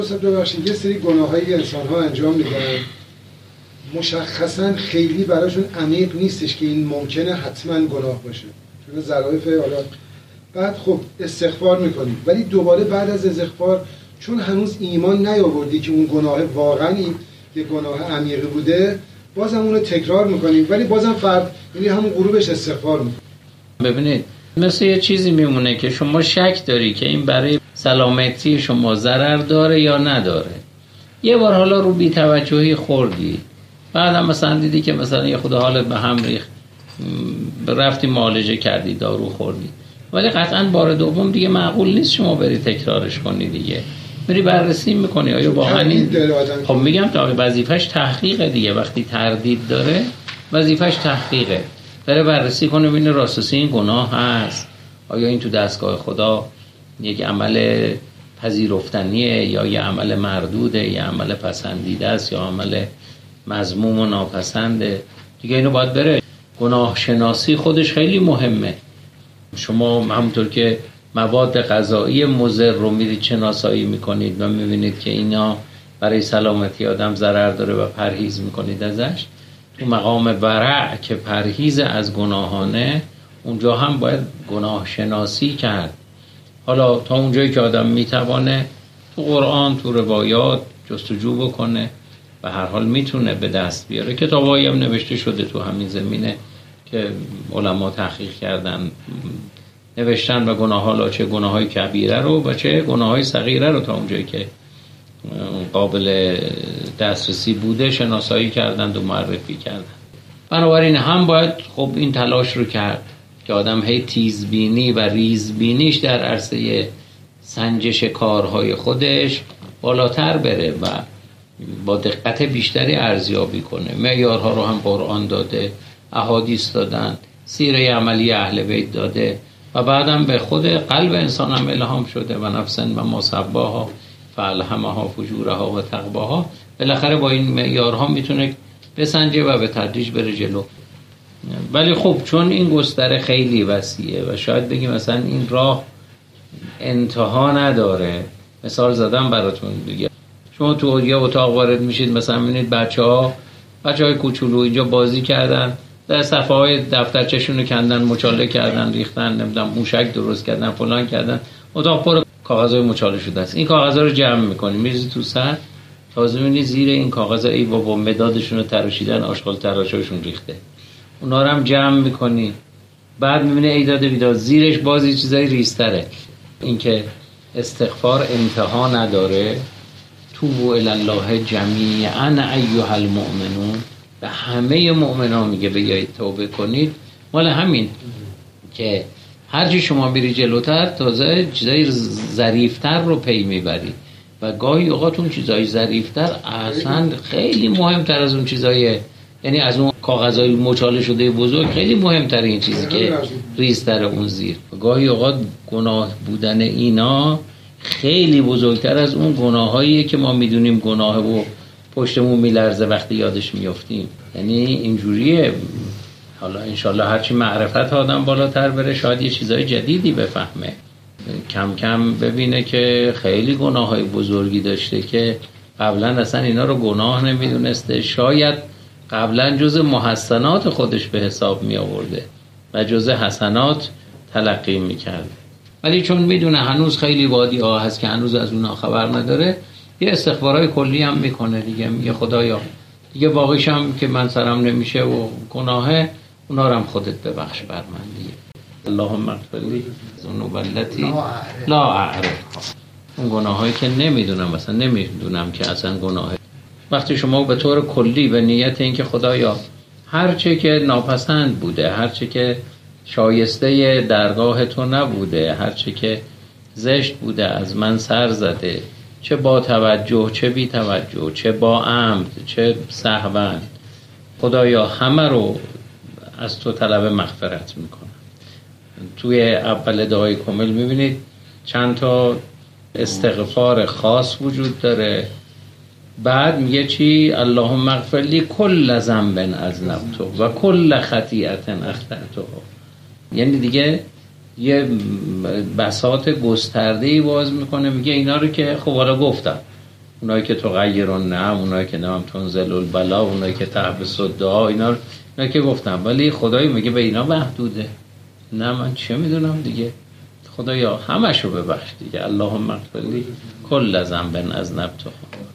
ببخشید یه سری گناهایی انسان‌ها انجام میدن مشخصاً خیلی براشون عمیق نیستش که این ممکنه حتما گناه باشه، چون ظرافت حالا بعد خب استغفار میکنی، ولی دوباره بعد از استغفار چون هنوز ایمان نیاوردی که اون گناه واقعا یه گناه عمیقی بوده، بازم اونو تکرار میکنی، ولی بازم فرد یعنی همون غروبش استغفار میکنی. ببینید مثل یه چیزی میمونه که شما شک داری که این برای سلامتی شما ضرر داره یا نداره. یه بار حالا رو بی‌توجهی خوردی، بعدم مثلا دیدی که مثلا یه خود حالت به هم ریخت، رفتی معالجه کردی، دارو خوردی، ولی قطعاً بار دوم دیگه معقول نیست شما بری تکرارش کنی دیگه. میری بررسی میکنی آیا واقعا این، خب میگم تا وظیفش تحقیقه دیگه، وقتی تردید داره وظیفش تحقیقه، بره بررسی کنه ببینه راستی این گناه هست، آیا این تو دستگاه خدا یک عمل پذیرفتنیه یا یه عمل مردوده یا عمل پسندیده است یا عمل مذموم و ناپسنده دیگه. اینو باید بره. گناه شناسی خودش خیلی مهمه. شما همونطور که مواد غذایی مضر رو میرید شناسایی میکنید و میبینید که اینا برای سلامتی آدم ضرر داره و پرهیز میکنید ازش، تو مقام ورع که پرهیز از گناهانه، اونجا هم باید گناه شناسی کرد. حالا تا اونجایی که آدم میتوانه تو قرآن تو روایات جستجو بکنه و هر حال میتونه به دست بیاره. کتابایی هم نوشته شده تو همین زمینه که علما تحقیق کردن، نوشتن و گناه‌ها، چه گناه‌های کبیره رو و چه گناه‌های صغیره رو تا اونجایی که قابل دسترسی بوده شناسایی کردند و معرفی کردند. بنابراین هم باید خب این تلاش رو کرد که آدم هی تیزبینی و ریزبینیش در عرصه سنجش کارهای خودش بالاتر بره و با دقت بیشتری ارزیابی کنه. معیارها رو هم قرآن داده، احادیث دادن، سیره عملی اهل بیت داده و بعدم به خود قلب انسان هم الهام شده و نفسن و ما سواها فالهمها فجورها و تقواها. بالاخره با این معیارها میتونه بسنجه و به تدریج بره جلو. ولی خب چون این گستره خیلی وسیعه و شاید بگیم مثلا این راه انتها نداره، مثال زدم براتون دیگه. شما تو یه اتاق وارد میشید، مثلا میبینید بچه‌های کوچولو اینجا بازی کردن، در صفحه‌های دفترچه‌شون رو کندن، مچاله کردن، ریختن، نمیدونم موشک درست کردن، فلان کردن، اتاق پر کاغذهای مچاله شده است. این کاغذها رو جمع می‌کنی می‌ریزی تو سر، تازه می‌بینی زیر این کاغذها ای بابا مدادشون رو تراشیدن، آشغال تراشاشون ریخته. اونا رو هم جمع می‌کنی، بعد می‌بینی ای داده بیداد زیرش بازی چیزای ریزتره. اینکه استغفار انتها نداره. توبوا الی الله جمیعا ایها المؤمنون، به همه مؤمنان میگه بیایید توبه کنید. مال همین که هرچی شما میری جلوتر تازه چیزای ظریفتر رو پی میبری و گاهی اوقات اون چیزای ظریفتر اصلا خیلی مهمتر از اون چیزای، یعنی از اون کاغذهای مچاله شده بزرگ خیلی مهمتر این چیزی که ریزتر اون زیر. گاهی اوقات گناه بودن اینا خیلی بزرگتر از اون گناهاییه که ما میدونیم گناه و پشتمون میلرزه وقتی یادش میافتیم. یعنی اینجوریه. حالا انشالله هرچی معرفت آدم بالاتر بره شاید یه چیزای جدیدی بفهمه، کم کم ببینه که خیلی گناههای بزرگی داشته که قبلا اصلا اینا رو گناه نمیدونسته، شاید قبلا جز محسنات خودش به حساب می آورده و جز حسنات تلقی میکرد، ولی چون میدونه هنوز خیلی وادی ها هست که هنوز از اونها خبر نداره، یه استغفارای کلی هم میکنه دیگه. میگه خدایا دیگه باقیش هم که من سرم نمیشه و گناهه، اونا رو هم خودت ببخش بر من دیگه. اللهم اغفر لی ذنوب التي لا اعرف. اون گناهایی که نمیدونم، مثلا نمیدونم که اصلا گناهه. وقتی شما به طور کلی به نیت این که خدایا هر چه که ناپسند بوده، هر چه که شایسته درگاه تو نبوده، هر چه که زشت بوده از من سر زده، چه با توجه چه بی توجه، چه با عمد چه سهوا، خدایا همه رو از تو طلب مغفرت میکنم. توی اول دعای کامل میبینید چند تا استغفار خاص وجود داره. بعد میگه چی؟ اللهم اغفر لی کل ذنب اذنبته و کل خطیئه اخطأته. یعنی دیگه یه بساط گسترده‌ای باز میکنه، میگه اینا رو که خب حالا گفتم، اونایی که تغیرون نعم، اونایی که نام تنزل البلا، اونایی که تحبس الدعا، اینا که گفتم. ولی خدای میگه به اینا محدوده؟ نه من چه میدونم دیگه. خدایا همشو ببخش دیگه. اللهم اغفر لی کل ذنب اذنبته.